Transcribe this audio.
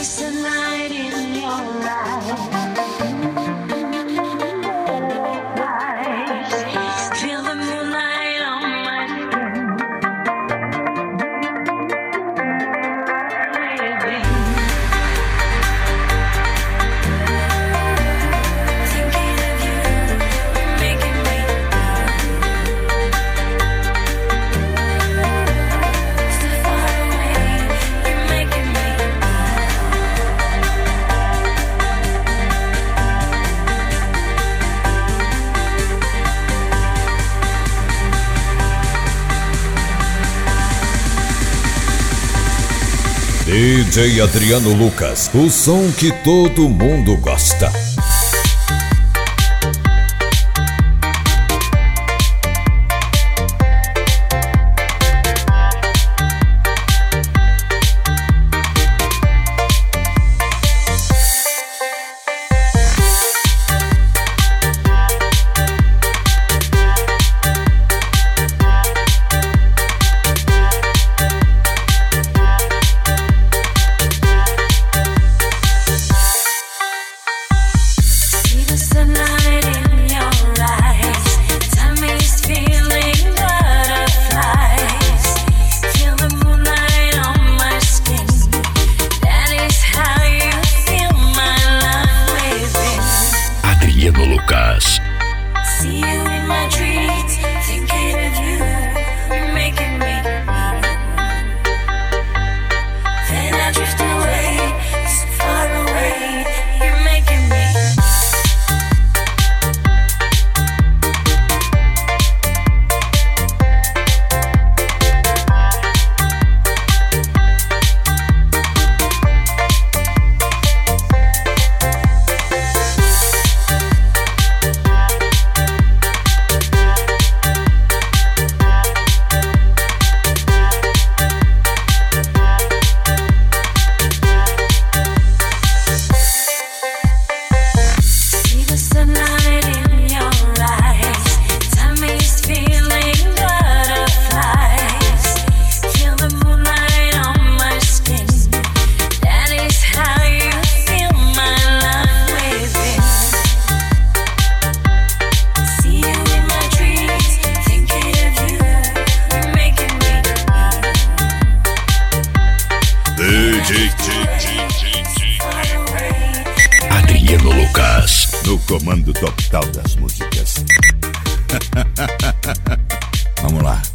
DJ Adriano Lucas, o som que todo mundo gosta. Lucas. See you in my dreams, thinking of you, you're making me. Then I drift away, so far away, you're making me. Adriano Lucas, no comando total das músicas. Vamos lá.